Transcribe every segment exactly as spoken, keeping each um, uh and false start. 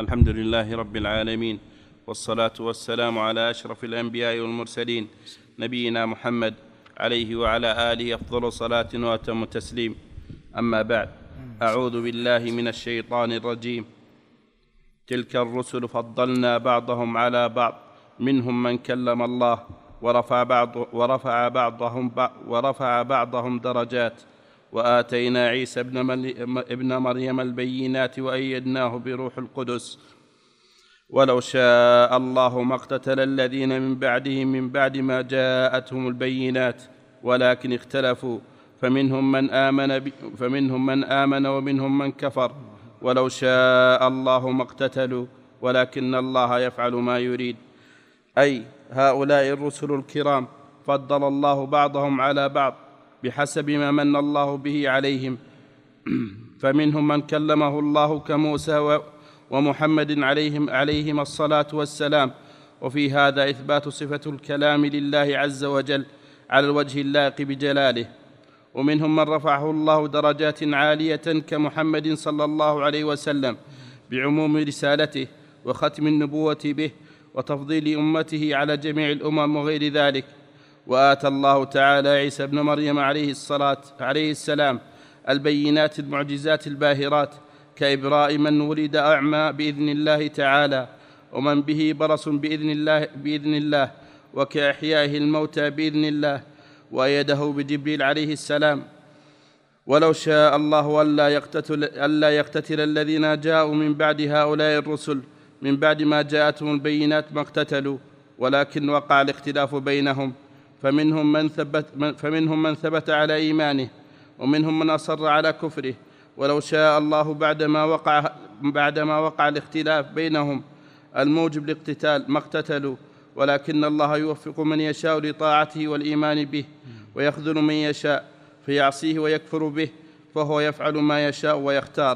الحمد لله رب العالمين، والصلاة والسلام على أشرف الأنبياء والمرسلين نبينا محمد عليه وعلى آله أفضل صلاة وأتم تسليم. أما بعد، أعوذ بالله من الشيطان الرجيم. تلك الرسل فضلنا بعضهم على بعض، منهم من كلم الله ورفع, بعض ورفع, بعضهم, ورفع بعضهم درجات، وآتينا عيسى ابن مريم البينات وأيدناه بروح القدس. ولو شاء الله ما اقتتل الذين من بعدهم من بعد ما جاءتهم البينات، ولكن اختلفوا فمنهم من آمن, فمنهم من آمن ومنهم من كفر. ولو شاء الله ما اقتتلوا ولكن الله يفعل ما يريد. أي هؤلاء الرسل الكرام فضل الله بعضهم على بعض بحسب ما من الله به عليهم، فمنهم من كلمه الله كموسى ومحمد عليهم عليهم الصلاة والسلام، وفي هذا إثبات صفة الكلام لله عز وجل على الوجه اللائق بجلاله. ومنهم من رفعه الله درجات عالية كمحمد صلى الله عليه وسلم بعموم رسالته وختم النبوة به وتفضيل أمته على جميع الأمم وغير ذلك. وآتى الله تعالى عيسى ابن مريم عليه الصلاة عليه السلام البينات المعجزات الباهرات، كإبراء من ولد أعمى بإذن الله تعالى، ومن به برص بإذن الله, بإذن الله وكإحيائه الموتى بإذن الله، وأيده بجبريل عليه السلام. ولو شاء الله ألا يقتتل, ألا يقتتل الذين جاءوا من بعد هؤلاء الرسل من بعد ما جاءتهم البينات ما اقتتلوا، ولكن وقع الاختلاف بينهم، فمنهم من ثبت, فمنهم من ثبت على إيمانه ومنهم من أصر على كفره. ولو شاء الله بعدما وقع, بعدما وقع الاختلاف بينهم الموجب للاقتتال ما اقتتلوا، ولكن الله يوفق من يشاء لطاعته والإيمان به، ويخذل من يشاء فيعصيه ويكفر به، فهو يفعل ما يشاء ويختار.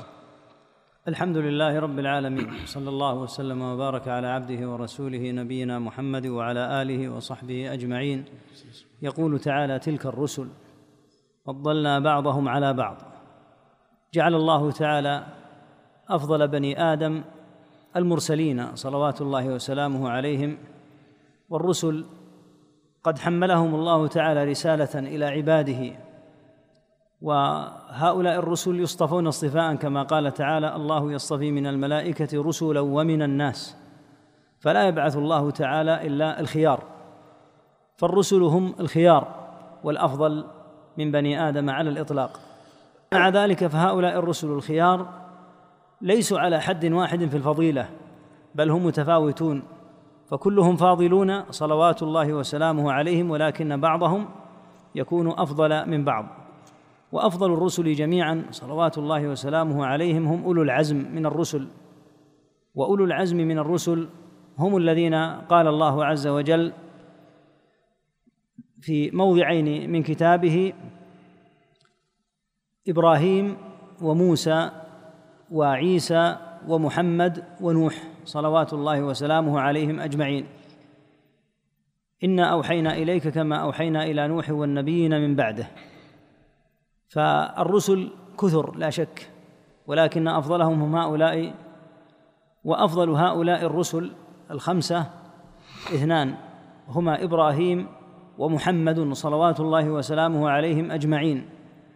الحمد لله رب العالمين، صلى الله وسلم وبارك على عبده ورسوله نبينا محمد وعلى آله وصحبه أجمعين. يقول تعالى: تلك الرسل فضلنا بعضهم على بعض. جعل الله تعالى أفضل بني آدم المرسلين صلوات الله وسلامه عليهم، والرسل قد حملهم الله تعالى رسالة إلى عباده، وهؤلاء الرسل يصطفون اصطفاء كما قال تعالى: الله يصطفي من الملائكة رسلا ومن الناس، فلا يبعث الله تعالى إلا الخيار، فالرسل هم الخيار والأفضل من بني آدم على الإطلاق. مع ذلك فهؤلاء الرسل الخيار ليسوا على حد واحد في الفضيلة، بل هم متفاوتون، فكلهم فاضلون صلوات الله وسلامه عليهم، ولكن بعضهم يكون أفضل من بعض. وأفضل الرسل جميعا صلوات الله وسلامه عليهم هم أولو العزم من الرسل، وأولو العزم من الرسل هم الذين قال الله عز وجل في موضعين من كتابه: إبراهيم وموسى وعيسى ومحمد ونوح صلوات الله وسلامه عليهم أجمعين. إنا أوحينا إليك كما أوحينا إلى نوح والنبيين من بعده. فالرسل كثر لا شك، ولكن أفضلهم هم هؤلاء، وأفضل هؤلاء الرسل الخمسة اثنان، هما إبراهيم ومحمد صلوات الله وسلامه عليهم أجمعين.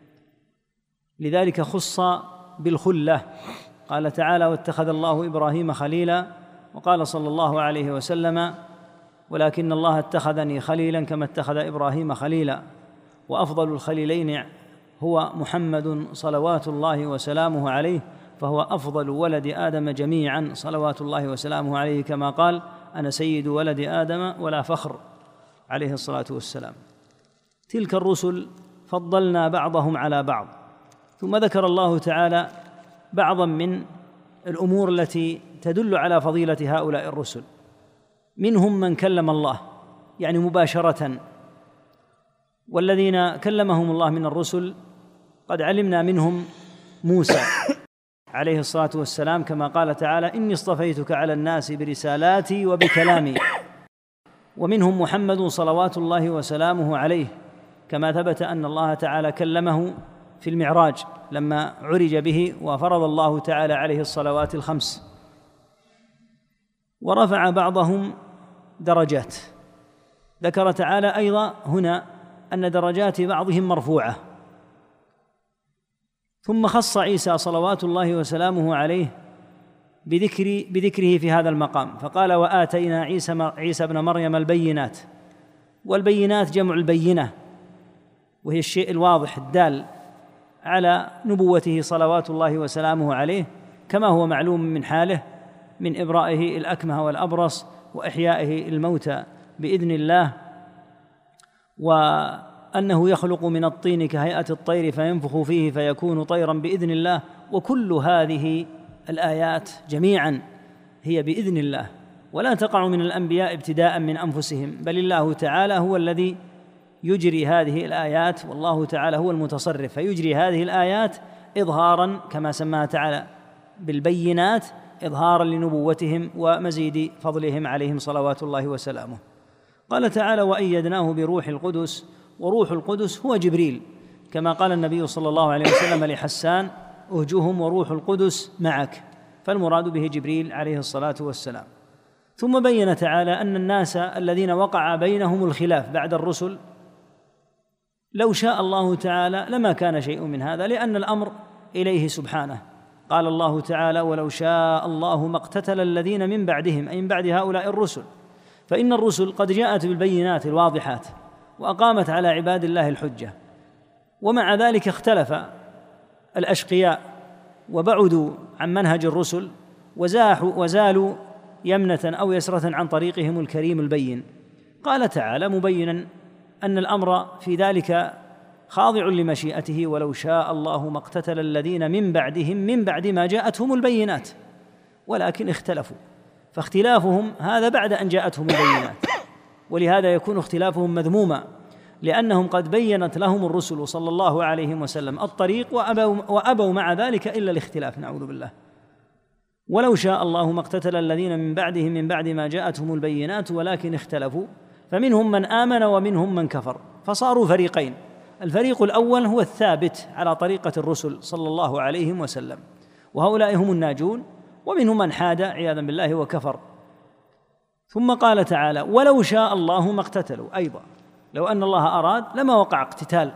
لذلك خص بالخلة، قال تعالى: واتخذ الله إبراهيم خليلا، وقال صلى الله عليه وسلم: ولكن الله اتخذني خليلا كما اتخذ إبراهيم خليلا. وأفضل الخليلين هو محمد صلوات الله وسلامه عليه، فهو أفضل ولد آدم جميعا صلوات الله وسلامه عليه، كما قال: أنا سيد ولد آدم ولا فخر، عليه الصلاة والسلام. تلك الرسل فضلنا بعضهم على بعض. ثم ذكر الله تعالى بعضا من الأمور التي تدل على فضيلة هؤلاء الرسل. منهم من كلم الله يعني مباشرة، والذين كلمهم الله من الرسل قد علمنا منهم موسى عليه الصلاة والسلام، كما قال تعالى: إني اصطفيتك على الناس برسالاتي وبكلامي. ومنهم محمد صلوات الله وسلامه عليه، كما ثبت أن الله تعالى كلمه في المعراج لما عرج به وفرض الله تعالى عليه الصلوات الخمس. ورفع بعضهم درجات. ذكر تعالى أيضا هنا أن درجات بعضهم مرفوعة. ثم خص عيسى صلوات الله وسلامه عليه بذكر بذكره في هذا المقام، فقال: وآتينا عيسى عيسى ابن مريم البينات. والبينات جمع البينة، وهي الشيء الواضح الدال على نبوته صلوات الله وسلامه عليه، كما هو معلوم من حاله من إبرائه الأكمه والأبرص وإحيائه الموتى بإذن الله، وأنه يخلق من الطين كهيئة الطير فينفخ فيه فيكون طيرا بإذن الله. وكل هذه الآيات جميعا هي بإذن الله، ولا تقع من الأنبياء ابتداء من أنفسهم، بل الله تعالى هو الذي يجري هذه الآيات، والله تعالى هو المتصرف، فيجري هذه الآيات إظهارا كما سماها تعالى بالبينات، إظهارا لنبوتهم ومزيد فضلهم عليهم صلوات الله وسلامه. قال تعالى: وأيدناه بروح القدس. وروح القدس هو جبريل، كما قال النبي صلى الله عليه وسلم لحسان: أهجهم وروح القدس معك، فالمراد به جبريل عليه الصلاة والسلام. ثم بين تعالى أن الناس الذين وقع بينهم الخلاف بعد الرسل لو شاء الله تعالى لما كان شيء من هذا، لأن الأمر إليه سبحانه. قال الله تعالى: ولو شاء الله ما اقتتل الذين من بعدهم، أي من بعد هؤلاء الرسل، فإن الرسل قد جاءت بالبينات الواضحات وأقامت على عباد الله الحجة، ومع ذلك اختلف الأشقياء وبعدوا عن منهج الرسل وزاحوا وزالوا يمنة أو يسرة عن طريقهم الكريم البين. قال تعالى مبينا أن الأمر في ذلك خاضع لمشيئته: ولو شاء الله ما اقتتل الذين من بعدهم من بعد ما جاءتهم البينات، ولكن اختلفوا، فاختلافهم هذا بعد أن جاءتهم البينات، ولهذا يكون اختلافهم مذموما، لأنهم قد بينت لهم الرسل صلى الله عليه وسلم الطريق وأبوا, وأبوا مع ذلك إلا الاختلاف، نعوذ بالله. ولو شاء الله ما اقتتل الذين من بعدهم من بعد ما جاءتهم البينات ولكن اختلفوا، فمنهم من آمن ومنهم من كفر، فصاروا فريقين. الفريق الأول هو الثابت على طريقة الرسل صلى الله عليه وسلم، وهؤلاء هم الناجون، ومنهم من حاد عياذا بالله وكفر. ثم قال تعالى: ولو شاء الله ما اقتتلوا. أيضا لو أن الله أراد لما وقع اقتتال،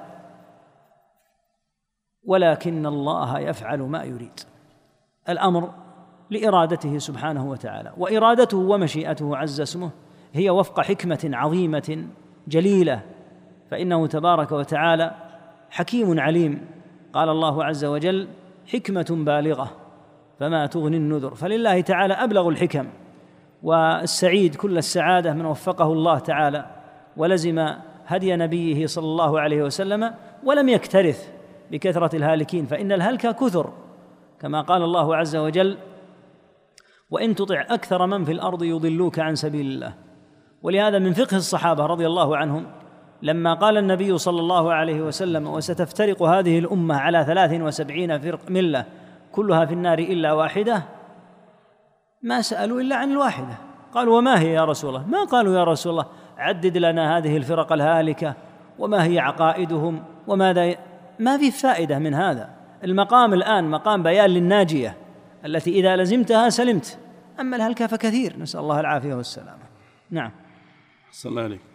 ولكن الله يفعل ما يريد. الأمر لإرادته سبحانه وتعالى، وإرادته ومشيئته عز اسمه هي وفق حكمة عظيمة جليلة، فإنه تبارك وتعالى حكيم عليم. قال الله عز وجل: حكمة بالغة فما تغني النذر. فلله تعالى أبلغ الحكم، والسعيد كل السعادة من وفقه الله تعالى ولزم هدي نبيه صلى الله عليه وسلم ولم يكترث بكثرة الهالكين، فإن الهلك كثر، كما قال الله عز وجل: وإن تطع أكثر من في الأرض يضلوك عن سبيل الله. ولهذا من فقه الصحابة رضي الله عنهم لما قال النبي صلى الله عليه وسلم: وستفترق هذه الأمة على ثلاث وسبعين فرق ملة كلها في النار إلا واحدة، ما سألوا إلا عن الواحدة. قالوا: وما هي يا رسول الله؟ ما قالوا: يا رسول الله عدد لنا هذه الفرق الهالكة وما هي عقائدهم وماذا ي... ما في فائدة من هذا. المقام الآن مقام بيان للناجية التي إذا لزمتها سلمت، أما الهلكة فكثير، نسأل الله العافية والسلامة. نعم. صلى الله عليه.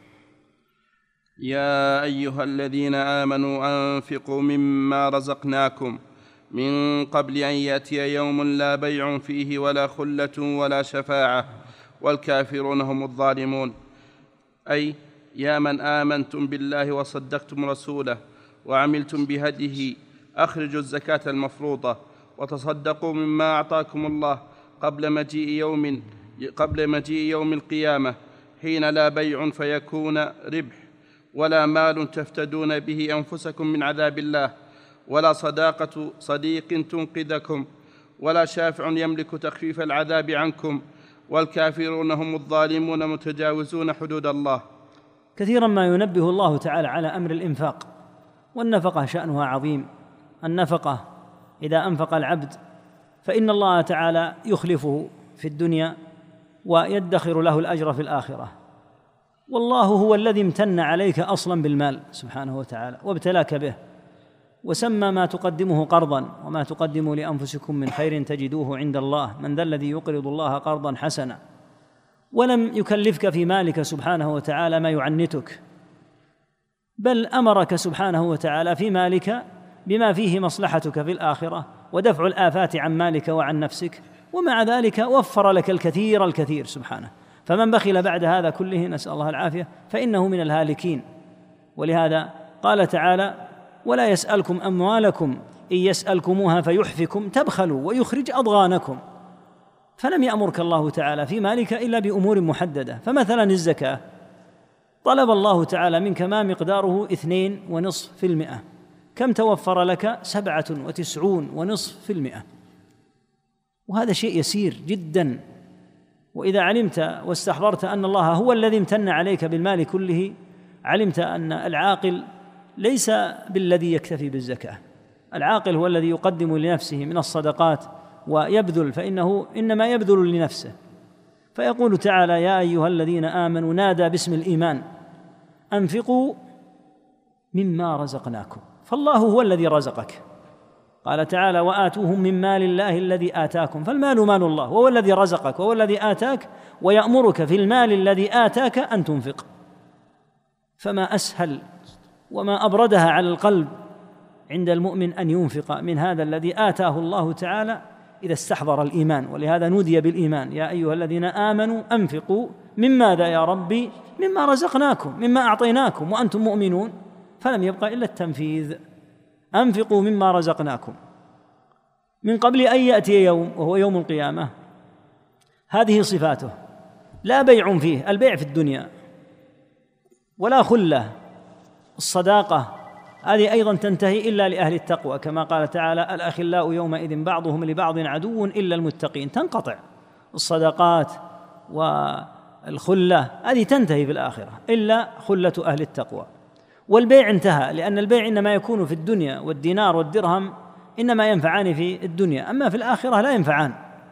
يا أيها الذين آمنوا أنفقوا مما رزقناكم من قبل أن يأتي يوم لا بيع فيه ولا خلة ولا شفاعة والكافرون هم الظالمون. أي يا من آمنتم بالله وصدقتم رسوله وعملتم بهديه، أخرجوا الزكاة المفروضة وتصدقوا مما أعطاكم الله قبل مجيء يوم قبل مجيء يوم القيامة، حين لا بيع فيكون ربح ولا مال تفتدون به أنفسكم من عذاب الله، ولا صداقة صديق تنقذكم، ولا شافع يملك تخفيف العذاب عنكم، والكافرون هم الظالمون متجاوزون حدود الله. كثيرا ما ينبه الله تعالى على أمر الإنفاق، والنفقة شأنها عظيم. النفقة إذا أنفق العبد فإن الله تعالى يخلفه في الدنيا ويدخر له الأجر في الآخرة، والله هو الذي امتن عليك أصلا بالمال سبحانه وتعالى وابتلاك به، وسمى ما تقدمه قرضا: وما تقدموا لأنفسكم من خير تجدوه عند الله، من ذا الذي يقرض الله قرضا حسنا. ولم يكلفك في مالك سبحانه وتعالى ما يعنتك، بل أمرك سبحانه وتعالى في مالك بما فيه مصلحتك في الآخرة ودفع الآفات عن مالك وعن نفسك، ومع ذلك وفر لك الكثير الكثير سبحانه. فمن بخل بعد هذا كله، نسأل الله العافية، فإنه من الهالكين. ولهذا قال تعالى: ولا يسألكم أموالكم إن يسألكموها فيحفكم تبخلوا ويخرج أضغانكم. فلم يأمرك الله تعالى في مالك إلا بأمور محددة. فمثلا الزكاة طلب الله تعالى منك ما مقداره اثنين ونصف في المئة، كم توفر لك؟ سبعة وتسعون ونصف في المئة، وهذا شيء يسير جدا. وإذا علمت واستحضرت أن الله هو الذي امتن عليك بالمال كله، علمت أن العاقل ليس بالذي يكتفي بالزكاة. العاقل هو الذي يقدم لنفسه من الصدقات ويبذل، فإنه إنما يبذل لنفسه. فيقول تعالى: يا أيها الذين آمنوا، نادى باسم الإيمان: أنفقوا مما رزقناكم. فالله هو الذي رزقك. قال تعالى: وآتوهم من مال الله الذي آتاكم. فالمال مال الله، وهو الذي رزقك وهو الذي آتاك، ويأمرك في المال الذي آتاك أن تنفق. فما أسهل وما أبردها على القلب عند المؤمن أن ينفق من هذا الذي آتاه الله تعالى إذا استحضر الإيمان. ولهذا نودي بالإيمان: يا أيها الذين آمنوا أنفقوا من ماذا يا ربي؟ مما رزقناكم، مما أعطيناكم وأنتم مؤمنون. فلم يبقى إلا التنفيذ: أنفقوا مما رزقناكم، من قبل أن يأتي يوم وهو يوم القيامة. هذه صفاته: لا بيع فيه، البيع في الدنيا، ولا خلة. الصداقة هذه أيضا تنتهي إلا لأهل التقوى، كما قال تعالى: الأخلاء يومئذ بعضهم لبعض عدو إلا المتقين. تنقطع الصداقات والخلة، هذه تنتهي في الآخرة إلا خلة أهل التقوى. والبيع انتهى، لأن البيع إنما يكون في الدنيا، والدينار والدرهم إنما ينفعان في الدنيا، أما في الآخرة لا ينفعان.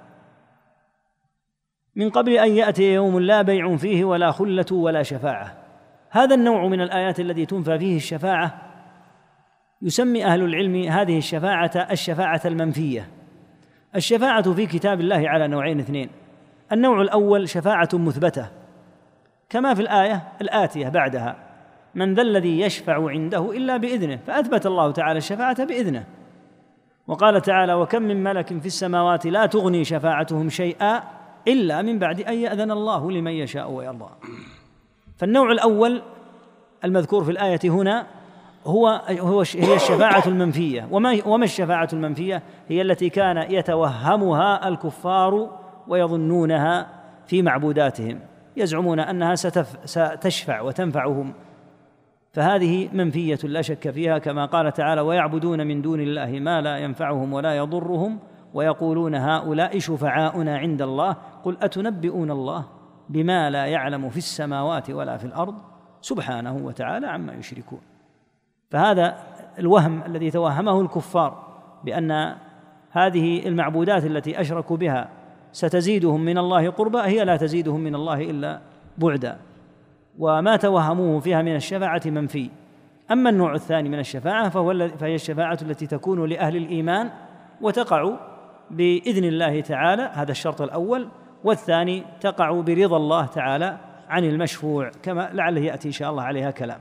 من قبل أن يأتي يوم لا بيع فيه ولا خلة ولا شفاعة. هذا النوع من الآيات الذي تنفى فيه الشفاعة يسمي أهل العلم هذه الشفاعة الشفاعة المنفية. الشفاعة في كتاب الله على نوعين اثنين: النوع الأول شفاعة مثبتة، كما في الآية الآتية بعدها: من ذا الذي يشفع عنده إلا بإذنه. فأثبت الله تعالى الشفاعة بإذنه. وقال تعالى: وكم من ملك في السماوات لا تغني شفاعتهم شيئا إلا من بعد أن يأذن الله لمن يشاء ويرضى. فالنوع الأول المذكور في الآية هنا هو هو هي الشفاعة المنفية. وما وما الشفاعة المنفية؟ هي التي كان يتوهمها الكفار ويظنونها في معبوداتهم، يزعمون أنها ستشفع وتنفعهم، فهذه منفية لا شك فيها، كما قال تعالى: ويعبدون من دون الله ما لا ينفعهم ولا يضرهم ويقولون هؤلاء شفعاؤنا عند الله قل أتنبئون الله بما لا يعلم في السماوات ولا في الأرض سبحانه وتعالى عما يشركون. فهذا الوهم الذي توهمه الكفار بأن هذه المعبودات التي أشركوا بها ستزيدهم من الله قربا، هي لا تزيدهم من الله إلا بعدا، وما توهموه فيها من الشفاعة منفي. أما النوع الثاني من الشفاعة فهو فهي الشفاعة التي تكون لأهل الإيمان وتقع بإذن الله تعالى، هذا الشرط الأول. والثاني تقع برضا الله تعالى عن المشفوع، كما لعله يأتي إن شاء الله عليها كلام.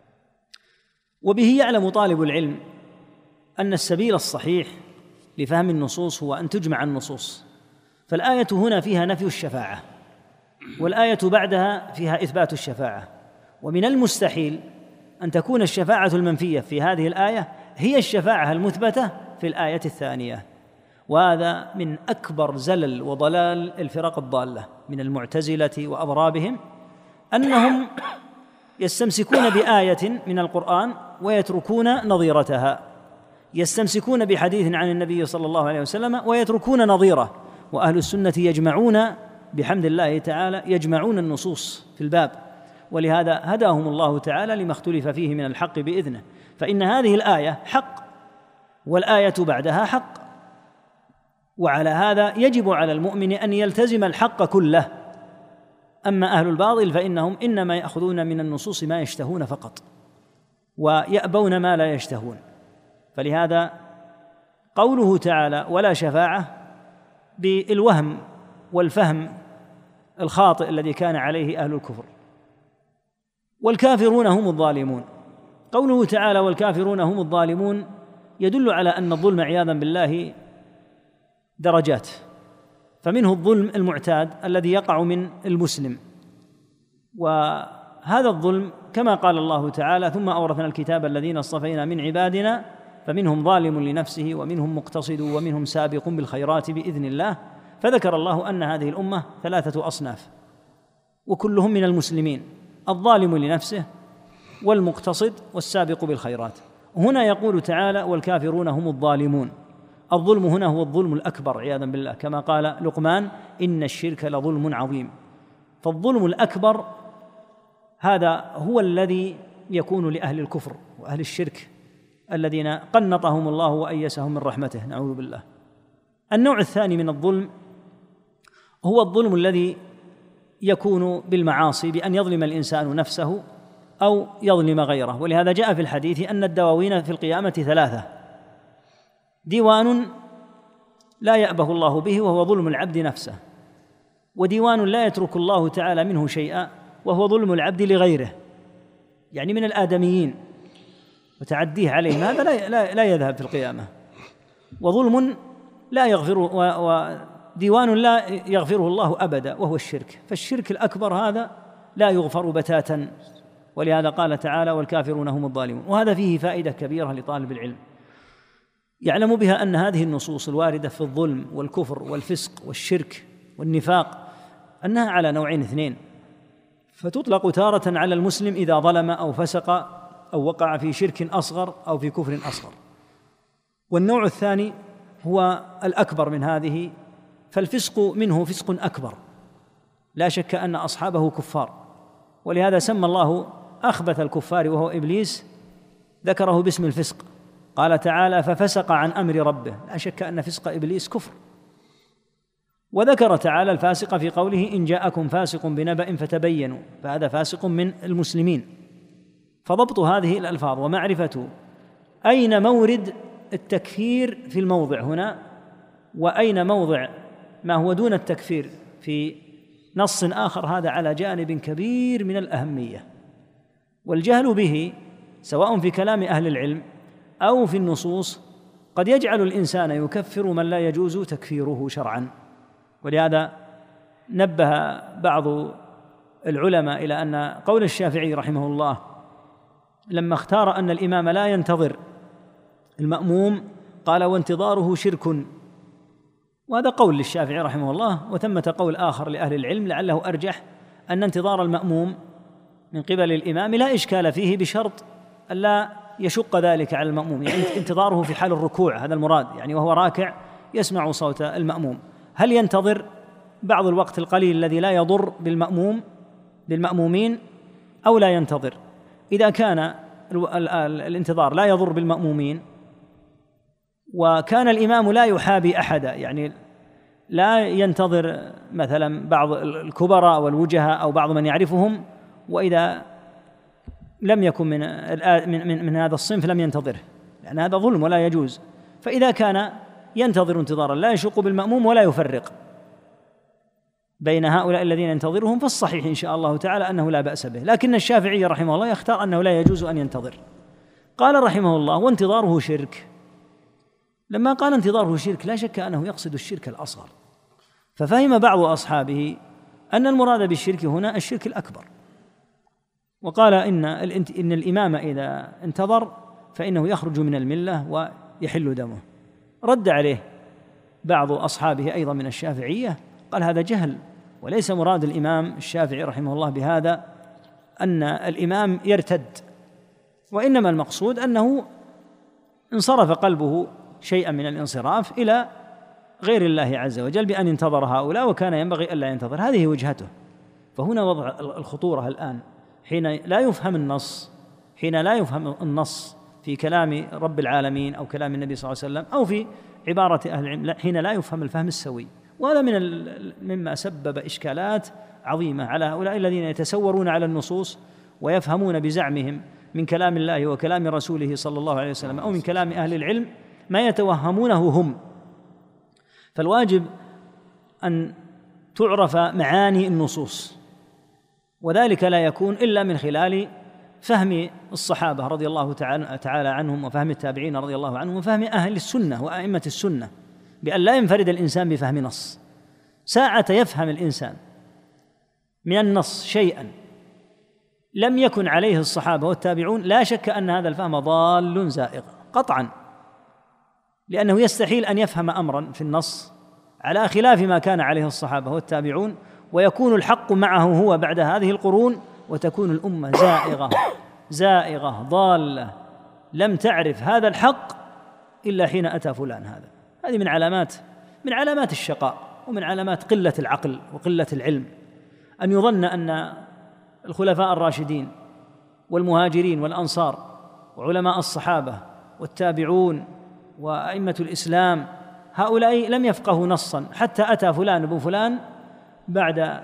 وبه يعلم طالب العلم أن السبيل الصحيح لفهم النصوص هو أن تجمع النصوص. فالآية هنا فيها نفي الشفاعة، والآية بعدها فيها إثبات الشفاعة. ومن المستحيل أن تكون الشفاعة المنفية في هذه الآية هي الشفاعة المثبتة في الآية الثانية، وهذا من أكبر زلل وضلال الفرق الضالة من المعتزلة وأضرابهم، أنهم يستمسكون بآية من القرآن ويتركون نظيرتها، يستمسكون بحديث عن النبي صلى الله عليه وسلم ويتركون نظيره. وأهل السنة يجمعون بحمد الله تعالى يجمعون النصوص في الباب، ولهذا هداهم الله تعالى لما اختلف فيه من الحق بإذنه. فإن هذه الآية حق والآية بعدها حق، وعلى هذا يجب على المؤمن أن يلتزم الحق كله. أما أهل الباطل فإنهم إنما يأخذون من النصوص ما يشتهون فقط ويأبون ما لا يشتهون. فلهذا قوله تعالى ولا شفاعة بالوهم والفهم الخاطئ الذي كان عليه أهل الكفر. والكافرون هم الظالمون. قوله تعالى والكافرون هم الظالمون يدل على أن الظلم عياذا بالله درجات، فمنه الظلم المعتاد الذي يقع من المسلم، وهذا الظلم كما قال الله تعالى ثم أورثنا الكتاب الذين اصطفينا من عبادنا فمنهم ظالم لنفسه ومنهم مقتصد ومنهم سابق بالخيرات بإذن الله. فذكر الله أن هذه الأمة ثلاثة أصناف وكلهم من المسلمين، الظالم لنفسه والمقتصد والسابق بالخيرات. هنا يقول تعالى والكافرون هم الظالمون. الظلم هنا هو الظلم الأكبر عياذا بالله، كما قال لقمان إن الشرك لظلم عظيم. فالظلم الأكبر هذا هو الذي يكون لأهل الكفر وأهل الشرك الذين قنطهم الله وأيسهم من رحمته، نعوذ بالله. النوع الثاني من الظلم هو الظلم الذي يكون بالمعاصي، بأن يظلم الإنسان نفسه أو يظلم غيره. ولهذا جاء في الحديث أن الدواوين في القيامة ثلاثة: ديوان لا يأبه الله به وهو ظلم العبد نفسه، وديوان لا يترك الله تعالى منه شيئا وهو ظلم العبد لغيره، يعني من الآدميين وتعديه عليهم، هذا لا, لا, لا يذهب في القيامة. وظلم لا يغفره، وديوان لا يغفره الله أبدا وهو الشرك. فالشرك الأكبر هذا لا يغفر بتاتا، ولهذا قال تعالى والكافرون هم الظالمون. وهذا فيه فائدة كبيرة لطالب العلم يعلم بها أن هذه النصوص الواردة في الظلم والكفر والفسق والشرك والنفاق أنها على نوعين اثنين، فتطلق تارة على المسلم إذا ظلم أو فسق أو وقع في شرك أصغر أو في كفر أصغر، والنوع الثاني هو الأكبر من هذه، فالفسق منه فسق أكبر لا شك أن أصحابه كفار، ولهذا سمى الله أخبث الكفار وهو إبليس، ذكره باسم الفسق، قال تعالى ففسق عن أمر ربه، لا شك أن فسق إبليس كفر. وذكر تعالى الفاسق في قوله إن جاءكم فاسق بنبأ فتبينوا، فهذا فاسق من المسلمين. فضبط هذه الألفاظ ومعرفة أين مورد التكفير في الموضع هنا وأين موضع ما هو دون التكفير في نص آخر، هذا على جانب كبير من الأهمية. والجهل به سواء في كلام أهل العلم أو في النصوص قد يجعل الإنسان يكفر من لا يجوز تكفيره شرعا. ولهذا نبه بعض العلماء إلى أن قول الشافعي رحمه الله لما اختار أن الإمام لا ينتظر المأموم قال وانتظاره شرك، وهذا قول للشافعي رحمه الله. وثمة قول آخر لأهل العلم لعله أرجح أن انتظار المأموم من قبل الإمام لا إشكال فيه بشرط ألا يشق ذلك على المأموم، يعني انتظاره في حال الركوع هذا المراد، يعني وهو راكع يسمع صوت المأموم. هل ينتظر بعض الوقت القليل الذي لا يضر بالمأموم بالمأمومين أو لا ينتظر؟ إذا كان الانتظار لا يضر بالمأمومين وكان الإمام لا يحابي أحدا، يعني لا ينتظر مثلا بعض الكبراء والوجهاء أو بعض من يعرفهم، وإذا لم يكن من من من هذا الصنف لم ينتظره، لأن هذا ظلم ولا يجوز. فإذا كان ينتظر انتظارا لا يشق بالمأموم ولا يفرق بين هؤلاء الذين ينتظرهم، فالصحيح إن شاء الله تعالى أنه لا بأس به. لكن الشافعي رحمه الله يختار أنه لا يجوز أن ينتظر. قال رحمه الله وانتظاره شرك. لما قال انتظاره شرك لا شك أنه يقصد الشرك الأصغر، ففهم بعض أصحابه أن المراد بالشرك هنا الشرك الأكبر، وقال إن إن الإمام إذا انتظر فإنه يخرج من الملة ويحل دمه. رد عليه بعض أصحابه أيضا من الشافعية قال هذا جهل، وليس مراد الإمام الشافعي رحمه الله بهذا أن الإمام يرتد، وإنما المقصود أنه انصرف قلبه شيئا من الانصراف إلى غير الله عز وجل بأن انتظر هؤلاء وكان ينبغي ألا ينتظر. هذه وجهته. فهنا وضع الخطورة الآن حين لا يفهم النص حين لا يفهم النص في كلام رب العالمين أو كلام النبي صلى الله عليه وسلم أو في عبارة أهل العلم، حين لا يفهم الفهم السوي. وهذا من مما سبب إشكالات عظيمة على هؤلاء الذين يتسورون على النصوص ويفهمون بزعمهم من كلام الله وكلام رسوله صلى الله عليه وسلم أو من كلام أهل العلم ما يتوهمونه هم. فالواجب أن تعرف معاني النصوص، وذلك لا يكون إلا من خلال فهم الصحابة رضي الله تعالى عنهم، وفهم التابعين رضي الله عنهم، وفهم أهل السنة وأئمة السنة، بأن لا ينفرد الإنسان بفهم نص. ساعة يفهم الإنسان من النص شيئا لم يكن عليه الصحابة والتابعون، لا شك أن هذا الفهم ضال زائغ قطعا، لأنه يستحيل أن يفهم أمرا في النص على خلاف ما كان عليه الصحابة والتابعون، ويكون الحق معه هو بعد هذه القرون، وتكون الأمة زائغة زائغة ضالة لم تعرف هذا الحق إلا حين أتى فلان هذا. هذه من علامات من علامات الشقاء، ومن علامات قلة العقل وقلة العلم، أن يظن أن الخلفاء الراشدين والمهاجرين والأنصار وعلماء الصحابة والتابعون وأئمة الإسلام هؤلاء لم يفقهوا نصا حتى أتى فلان ابن فلان بعد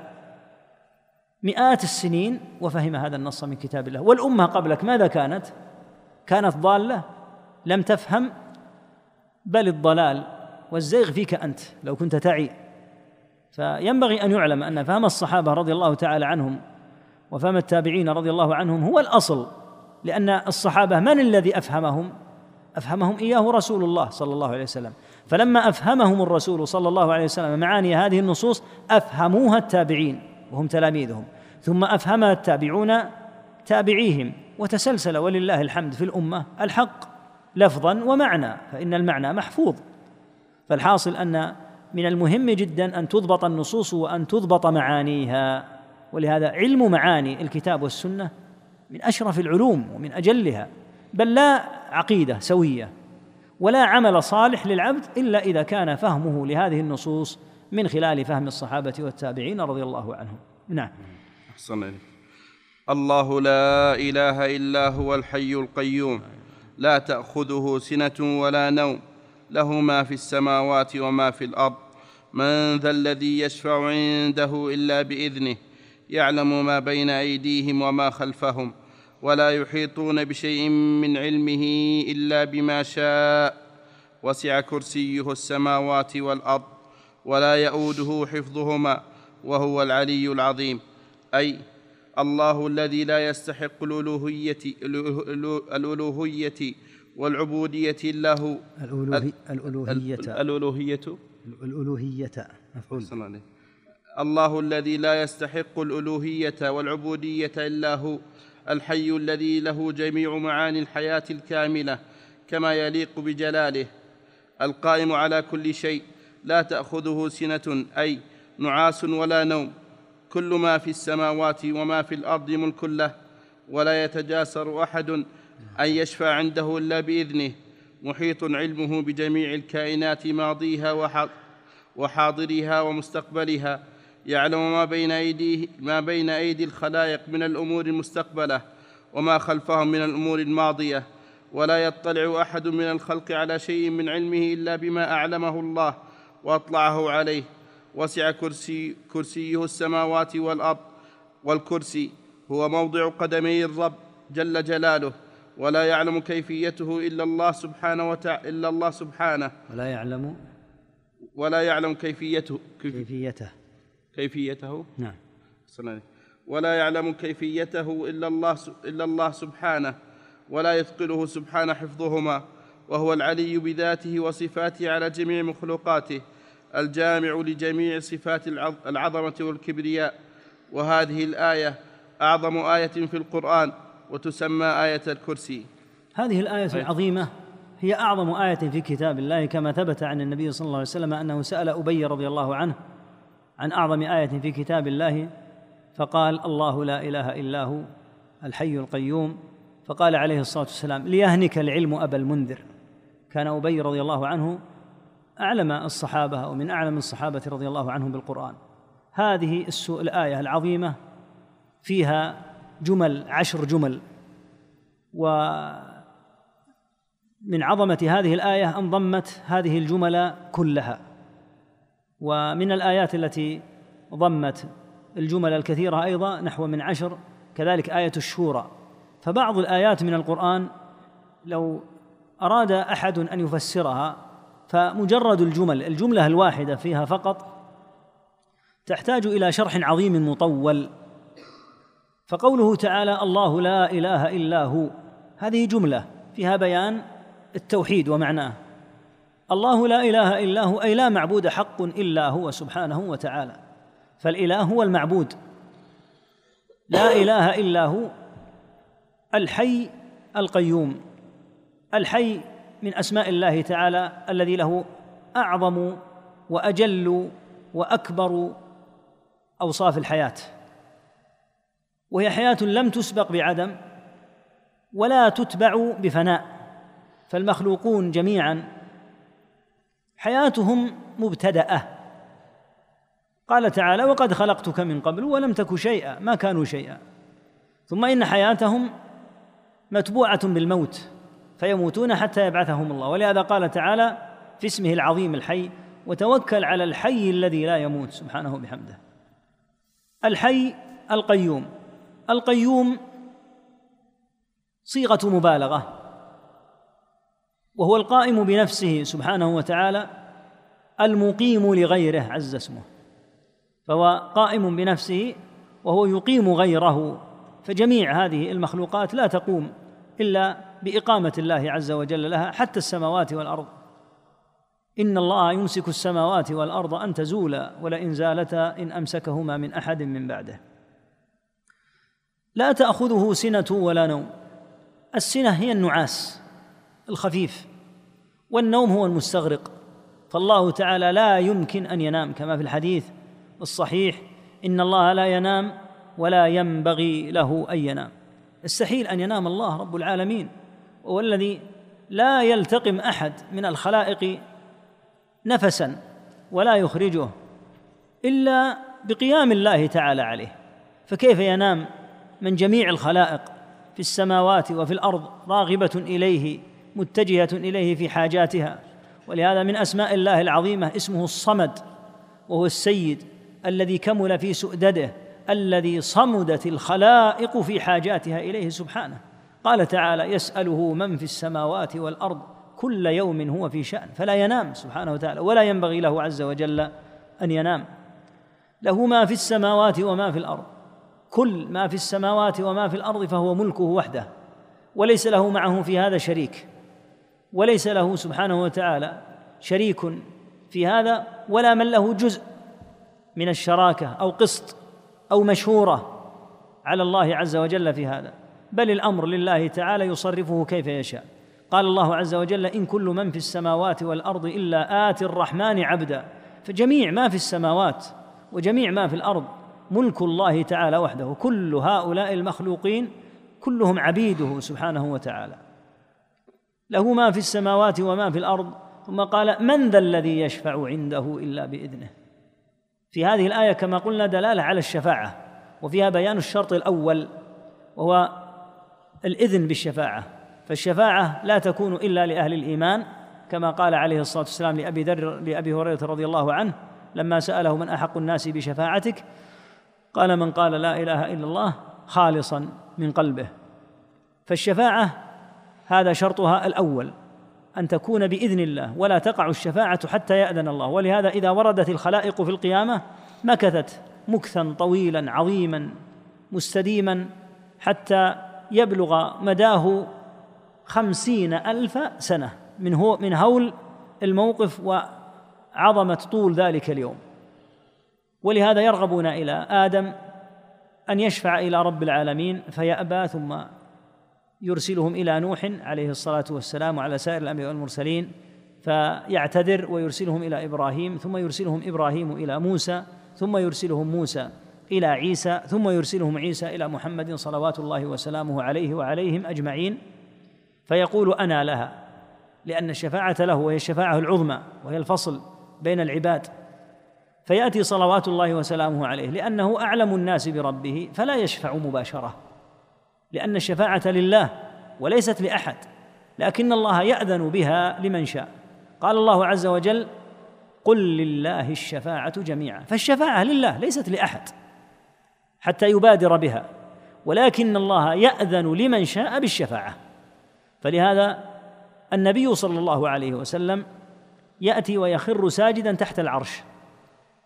مئات السنين وفهم هذا النص من كتاب الله. والأمة قبلك ماذا كانت؟ كانت ضالة لم تفهم، بل الضلال والزيغ فيك أنت لو كنت تعي. فينبغي أن يعلم أن فهم الصحابة رضي الله تعالى عنهم وفهم التابعين رضي الله عنهم هو الأصل، لأن الصحابة من الذي أفهمهم؟ أفهمهم إياه رسول الله صلى الله عليه وسلم. فلما أفهمهم الرسول صلى الله عليه وسلم معاني هذه النصوص أفهموها التابعين وهم تلاميذهم، ثم أفهمها التابعون تابعيهم، وتسلسل ولله الحمد في الأمة الحق لفظا ومعنى، فإن المعنى محفوظ. فالحاصل أن من المهم جدا أن تضبط النصوص وأن تضبط معانيها، ولهذا علم معاني الكتاب والسنة من أشرف العلوم ومن أجلها، بل لا عقيدة سوية ولا عمل صالح للعبد إلا إذا كان فهمه لهذه النصوص من خلال فهم الصحابة والتابعين رضي الله عنهم. نعم. أحسن إليك. الله لا إله إلا هو الحي القيوم لا تأخذه سنة ولا نوم له ما في السماوات وما في الأرض من ذا الذي يشفع عنده إلا بإذنه يعلم ما بين أيديهم وما خلفهم ولا يحيطون بشيء من علمه إلا بما شاء وسع كرسيه السماوات والأرض ولا يؤوده حفظهما وهو العلي العظيم. أي الله الذي لا يستحق الألوهية الألوهية والعبودية إلا هو الألوهية الألوهية الألوهية مفعول. الله الذي لا يستحق الألوهية والعبودية إلا هو الحي الذي له جميع معاني الحياة الكاملة كما يليق بجلاله القائم على كل شيء لا تأخذه سنة أي نعاس ولا نوم كل ما في السماوات وما في الأرض ملك له ولا يتجاسر أحد أن يشفع عنده إلا بإذنه محيط علمه بجميع الكائنات ماضيها وحاضرها ومستقبلها يعلم ما بين أيديه ما بين أيدي الخلائق من الأمور المستقبلة وما خلفهم من الأمور الماضية ولا يطلع أحد من الخلق على شيء من علمه إلا بما أعلمه الله وأطلعه عليه وسع كرسي كرسيه السماوات والأرض والكرسي هو موضع قدمي الرب جل جلاله ولا يعلم كيفيته إلا الله سبحانه وتعالى إلا الله سبحانه ولا يعلم ولا يعلم كيفيته كيفيته كيفيته نعم ولا يعلم كيفيته إلا الله إلا الله سبحانه ولا يثقله سبحانه حفظهما وهو العلي بذاته وصفاته على جميع مخلوقاته الجامع لجميع صفات العظمة والكبرياء. وهذه الآية أعظم آية في القرآن وتسمى آية الكرسي. هذه الآية العظيمة هي أعظم آية في كتاب الله، كما ثبت عن النبي صلى الله عليه وسلم أنه سأل أبي رضي الله عنه عن أعظم آية في كتاب الله فقال الله لا إله إلا هو الحي القيوم، فقال عليه الصلاة والسلام ليهنك العلم أبا المنذر. كان أبي رضي الله عنه أعلم الصحابة أو من أعلم الصحابة رضي الله عنهم بالقرآن. هذه الآية العظيمة فيها جمل عشر جمل، ومن عظمة هذه الآية أن ضمت هذه الجمل كلها. ومن الآيات التي ضمت الجمل الكثيرة أيضا نحو من عشر كذلك آية الشورى. فبعض الآيات من القرآن لو أراد أحد أن يفسرها فمجرد الجمل الجملة الواحدة فيها فقط تحتاج إلى شرح عظيم مطول. فقوله تعالى الله لا إله إلا هو، هذه جملة فيها بيان التوحيد ومعناه. الله لا إله إلا هو أي لا معبود حق إلا هو سبحانه وتعالى، فالإله هو المعبود، لا إله إلا هو الحي القيوم. الحي من أسماء الله تعالى الذي له أعظم وأجل وأكبر أوصاف الحياة، وهي حياة لم تسبق بعدم ولا تتبع بفناء، فالمخلوقون جميعا حياتهم مبتدأة. قال تعالى وقد خلقتك من قبل ولم تك شيئا، ما كانوا شيئا، ثم إن حياتهم متبوعة بالموت فيموتون حتى يبعثهم الله. ولهذا قال تعالى في اسمه العظيم الحي وتوكل على الحي الذي لا يموت سبحانه بحمده. الحي القيوم، القيوم صيغة مبالغة، وهو القائم بنفسه سبحانه وتعالى المقيم لغيره عز اسمه، فهو قائم بنفسه وهو يقيم غيره، فجميع هذه المخلوقات لا تقوم إلا بإقامة الله عز وجل لها، حتى السماوات والأرض. إن الله يمسك السماوات والأرض أن تزولا ولئن زالتا إن أمسكهما من أحد من بعده. لا تأخذه سنة ولا نوم، السنة هي النعاس الخفيف، والنوم هو المستغرق، فالله تعالى لا يمكن أن ينام كما في الحديث الصحيح إن الله لا ينام ولا ينبغي له أن ينام. يستحيل أن ينام الله رب العالمين، وهو الذي لا يلتقم أحد من الخلائق نفسا ولا يخرجه إلا بقيام الله تعالى عليه، فكيف ينام من جميع الخلائق في السماوات وفي الأرض راغبة إليه متجهة إليه في حاجاتها. ولهذا من أسماء الله العظيمة اسمه الصمد، وهو السيد الذي كمل في سؤدده، الذي صمدت الخلائق في حاجاتها إليه سبحانه. قال تعالى يسأله من في السماوات والأرض كل يوم هو في شأن، فلا ينام سبحانه وتعالى ولا ينبغي له عز وجل أن ينام. له ما في السماوات وما في الأرض، كل ما في السماوات وما في الأرض فهو ملكه وحده، وليس له معه في هذا شريك، وليس له سبحانه وتعالى شريك في هذا ولا من له جزء من الشراكة أو قسط أو مشهورة على الله عز وجل في هذا، بل الأمر لله تعالى يصرفه كيف يشاء. قال الله عز وجل إن كل من في السماوات والأرض إلا آتي الرحمن عبدا، فجميع ما في السماوات وجميع ما في الأرض ملك الله تعالى وحده، كل هؤلاء المخلوقين كلهم عبيده سبحانه وتعالى، له ما في السماوات وما في الأرض. ثم قال من ذا الذي يشفع عنده إلا بإذنه. في هذه الآية كما قلنا دلالة على الشفاعة، وفيها بيان الشرط الأول وهو الإذن بالشفاعة، فالشفاعة لا تكون إلا لأهل الإيمان، كما قال عليه الصلاة والسلام لأبي ذر لأبي هريرة رضي الله عنه لما سأله من أحق الناس بشفاعتك، قال من قال لا إله إلا الله خالصا من قلبه. فالشفاعة هذا شرطها الأول، أن تكون بإذن الله، ولا تقع الشفاعة حتى يأذن الله. ولهذا إذا وردت الخلائق في القيامة مكثت مكثا طويلا عظيما مستديما حتى يبلغ مداه خمسين ألف سنة من هو من هول الموقف وعظمة طول ذلك اليوم. ولهذا يرغبون إلى آدم أن يشفع إلى رب العالمين فيأبى، ثم يرسلهم إلى نوح عليه الصلاة والسلام وعلى سائر الأنبياء والمرسلين فيعتذر، ويرسلهم إلى إبراهيم، ثم يرسلهم إبراهيم إلى موسى، ثم يرسلهم موسى إلى عيسى، ثم يرسلهم عيسى إلى محمد صلوات الله وسلامه عليه وعليهم أجمعين، فيقول أنا لها، لأن الشفاعة له وهي الشفاعة العظمى وهي الفصل بين العباد. فيأتي صلوات الله وسلامه عليه لأنه أعلم الناس بربه فلا يشفع مباشرة، لأن الشفاعة لله وليست لأحد، لكن الله يأذن بها لمن شاء. قال الله عز وجل قل لله الشفاعة جميعا، فالشفاعة لله ليست لأحد حتى يبادر بها، ولكن الله يأذن لمن شاء بالشفاعة. فلهذا النبي صلى الله عليه وسلم يأتي ويخر ساجدا تحت العرش،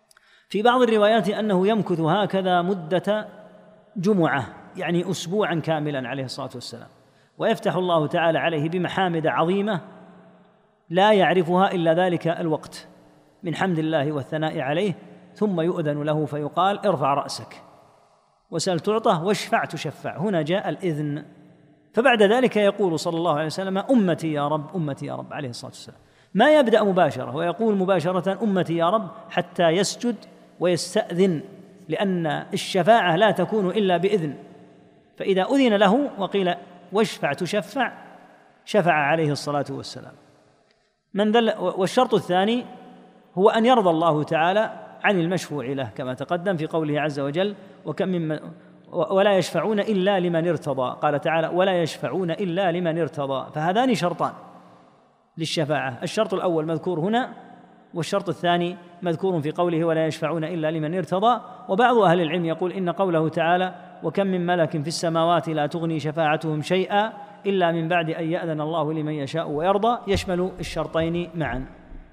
في بعض الروايات أنه يمكث هكذا مدة جمعة، يعني أسبوعا كاملا عليه الصلاة والسلام، ويفتح الله تعالى عليه بمحامد عظيمة لا يعرفها إلا ذلك الوقت من حمد الله والثناء عليه، ثم يؤذن له فيقال ارفع رأسك وسل تعطه واشفع تشفع. هنا جاء الإذن. فبعد ذلك يقول صلى الله عليه وسلم أمتي يا رب أمتي يا رب عليه الصلاة والسلام، ما يبدأ مباشرة ويقول مباشرة أمتي يا رب حتى يسجد ويستأذن، لأن الشفاعة لا تكون إلا بإذن، فإذا أذن له وقيل واشفع تشفع شفع عليه الصلاة والسلام. من ذل والشرط الثاني هو أن يرضى الله تعالى عن المشفوع له، كما تقدم في قوله عز وجل وكم من ولا يشفعون إلا لمن ارتضى، قال تعالى ولا يشفعون إلا لمن ارتضى، فهذان شرطان للشفاعة، الشرط الأول مذكور هنا، والشرط الثاني مذكور في قوله ولا يشفعون إلا لمن ارتضى. وبعض أهل العلم يقول إن قوله تعالى وكم من ملك في السماوات لا تغني شفاعتهم شيئا إلا من بعد أن يأذن الله لمن يشاء ويرضى، يشمل الشرطين معا.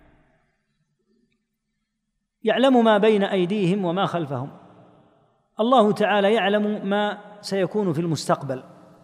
يعلم ما بين أيديهم وما خلفهم، الله تعالى يعلم ما سيكون في المستقبل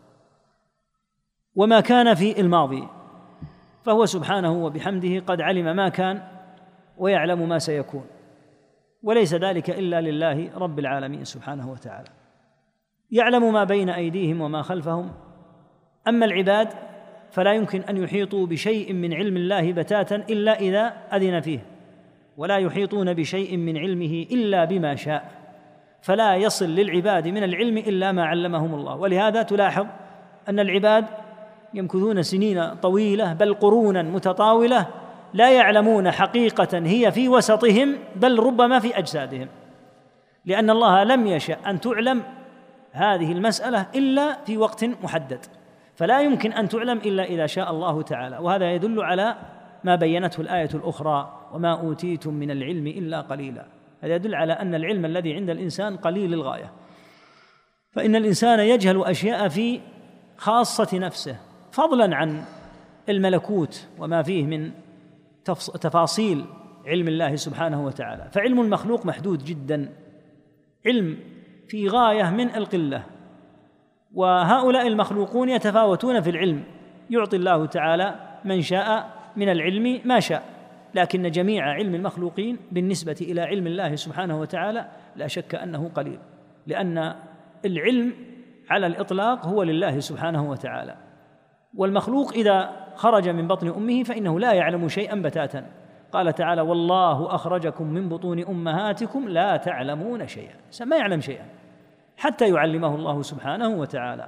وما كان في الماضي، فهو سبحانه وبحمده قد علم ما كان ويعلم ما سيكون، وليس ذلك إلا لله رب العالمين سبحانه وتعالى. يعلم ما بين أيديهم وما خلفهم. أما العباد فلا يمكن أن يحيطوا بشيء من علم الله بتاتا إلا إذا أذن فيه، ولا يحيطون بشيء من علمه إلا بما شاء، فلا يصل للعباد من العلم إلا ما علمهم الله. ولهذا تلاحظ أن العباد يمكثون سنين طويلة بل قرونا متطاولة لا يعلمون حقيقة هي في وسطهم بل ربما في أجسادهم، لأن الله لم يشأ أن تعلم هذه المسألة إلا في وقت محدد، فلا يمكن أن تعلم إلا إذا شاء الله تعالى. وهذا يدل على ما بينته الآية الأخرى وما أوتيتم من العلم إلا قليلا. هذا يدل على أن العلم الذي عند الإنسان قليل للغاية، فإن الإنسان يجهل أشياء في خاصة نفسه فضلا عن الملكوت وما فيه من تفاصيل علم الله سبحانه وتعالى. فعلم المخلوق محدود جدا، علم في غاية من القلة، وهؤلاء المخلوقون يتفاوتون في العلم، يعطي الله تعالى من شاء من العلم ما شاء، لكن جميع علم المخلوقين بالنسبة إلى علم الله سبحانه وتعالى لا شك أنه قليل، لأن العلم على الإطلاق هو لله سبحانه وتعالى، والمخلوق إذا خرج من بطن أمه فإنه لا يعلم شيئا بتاتا. قال تعالى والله أخرجكم من بطون أمهاتكم لا تعلمون شيئا، ما يعلم شيئا حتى يعلمه الله سبحانه وتعالى.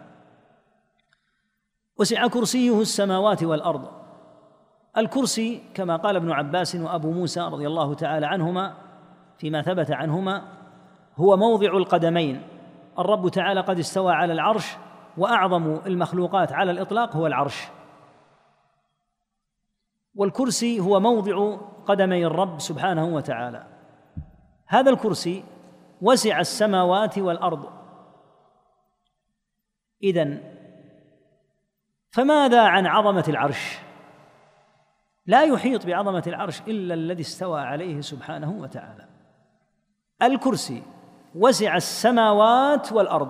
وسع كرسيه السماوات والأرض. الكرسي كما قال ابن عباس وأبو موسى رضي الله تعالى عنهما فيما ثبت عنهما هو موضع القدمين. الرب تعالى قد استوى على العرش، وأعظم المخلوقات على الإطلاق هو العرش، والكرسي هو موضع قدمي الرب سبحانه وتعالى. هذا الكرسي وسع السماوات والأرض. إذن فماذا عن عظمة العرش؟ لا يحيط بعظمة العرش إلا الذي استوى عليه سبحانه وتعالى. الكرسي وسع السماوات والأرض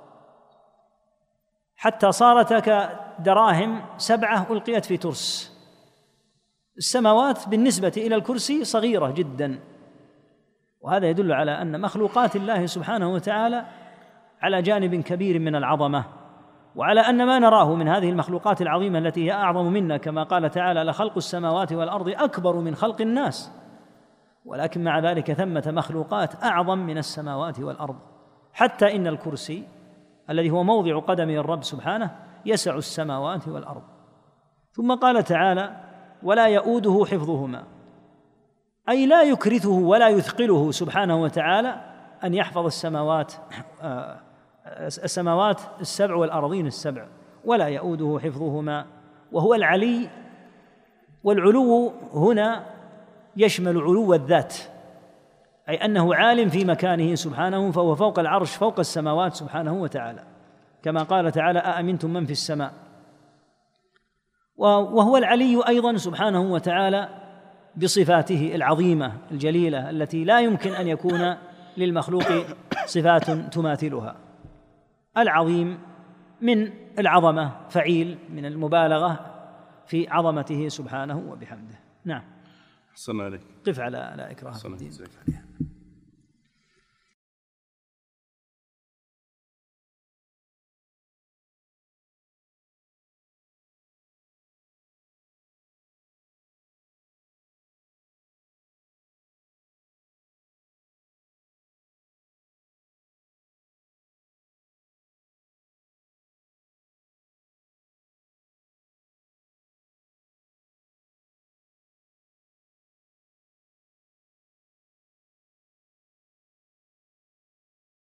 حتى صارت كدراهم سبعة ألقيت في ترس. السماوات بالنسبة إلى الكرسي صغيرة جدا، وهذا يدل على أن مخلوقات الله سبحانه وتعالى على جانب كبير من العظمة، وعلى أن ما نراه من هذه المخلوقات العظيمة التي هي أعظم منا، كما قال تعالى لخلق السماوات والأرض أكبر من خلق الناس، ولكن مع ذلك ثمة مخلوقات أعظم من السماوات والأرض، حتى إن الكرسي الذي هو موضع قدم الرب سبحانه يسع السماوات والأرض. ثم قال تعالى ولا يؤوده حفظهما، أي لا يكرثه ولا يثقله سبحانه وتعالى أن يحفظ السماوات السماوات السبع والأرضين السبع، ولا يؤوده حفظهما، وهو العلي. والعلو هنا يشمل علو الذات، أي أنه عالٍ في مكانه سبحانه، فهو فوق العرش فوق السماوات سبحانه وتعالى، كما قال تعالى أأمنتم من في السماء. وهو العلي أيضا سبحانه وتعالى بصفاته العظيمة الجليلة التي لا يمكن أن يكون للمخلوق صفات تماثلها. العظيم من العظمة، فعيل من المبالغة في عظمته سبحانه وبحمده. نعم. أحسن عليك. قف على لا إكراه في الدين.